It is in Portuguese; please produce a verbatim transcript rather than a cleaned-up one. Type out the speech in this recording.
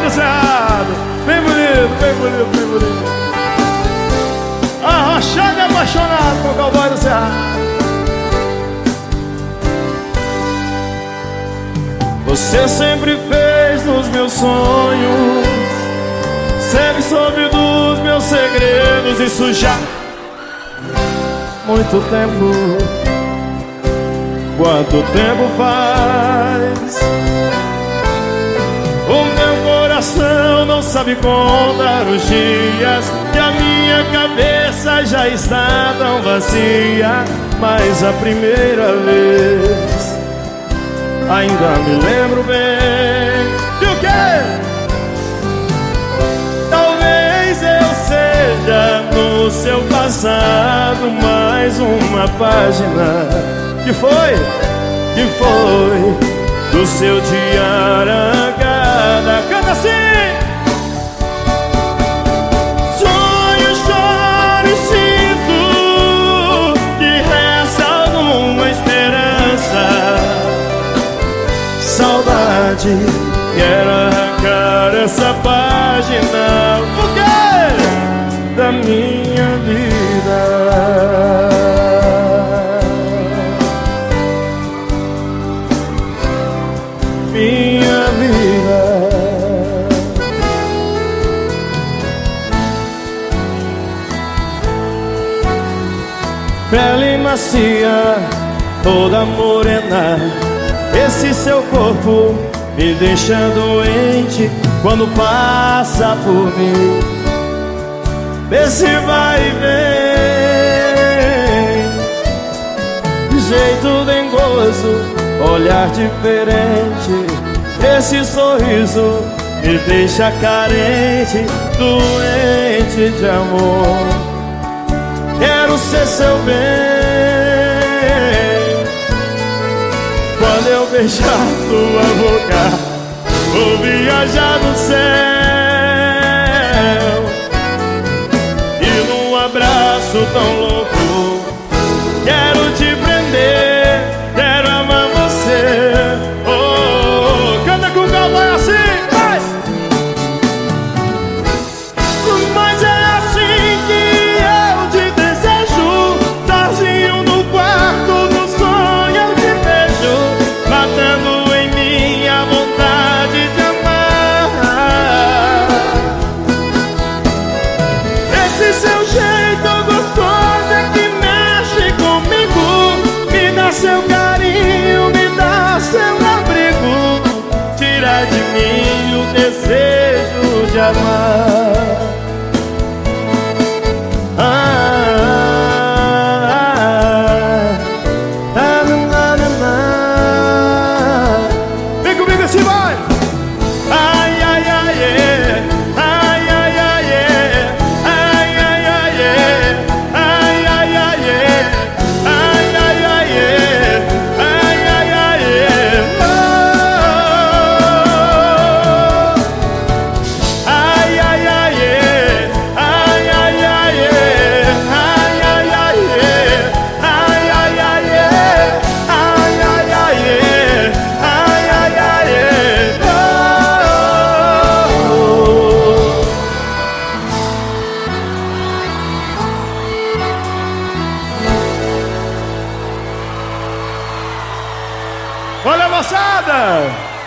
do Cerrado. Bem bonito, bem bonito, bem bonito. Arrochado e apaixonado com o cowboy do Cerrado. Você sempre fez nos meus sonhos, sempre soube dos meus segredos. Isso já muito tempo. Quanto tempo faz? O meu coração não sabe contar os dias e a minha cabeça já está tão vazia. Mas a primeira vez ainda me lembro bem. E o quê? Talvez eu seja no seu passado mais uma página. Que foi? Que foi do seu dia arrancada. Canta assim! Sonho, choro e sinto que resta alguma esperança. Saudade, quero arrancar essa página. O quê? Da minha vida. Minha vida. Pele macia, toda morena, esse seu corpo me deixa doente quando passa por mim. Esse vai e vem, jeito dengoso, olhar diferente, esse sorriso me deixa carente, doente de amor. Quero ser seu bem. Quando eu beijar tua boca, vou viajar no céu. E num abraço tão louco, quero te prender, quero amar você. Oh, oh, canta com o cowboy assim, vai! Mas é assim que eu te desejo, sozinho no quarto, no sonho eu te vejo, matando em mim a vontade de amar. Esse seu jeito gostoso é que mexe comigo, me dá seu carinho, me dá seu abrigo, tira de mim o desejo de amar. Ah, ah, ah, ah, ah, ah. Vem comigo assim, vai! Ai, ai, ai, yeah. Ai, ai, ai, yeah. Ai, ai, ai, yeah. Ai, ai, ai, yeah. Ai, ai, ai, yeah. Ai, ai, ai, yeah. Oh. Ai, ai, ai, yeah. Ai, ai, ai, yeah. Ai, ai, ai, yeah. Ai, ai, ai, yeah. Ai, ai, ai, yeah. Ai, ai, ai, yeah. Oh. Olha, moçada!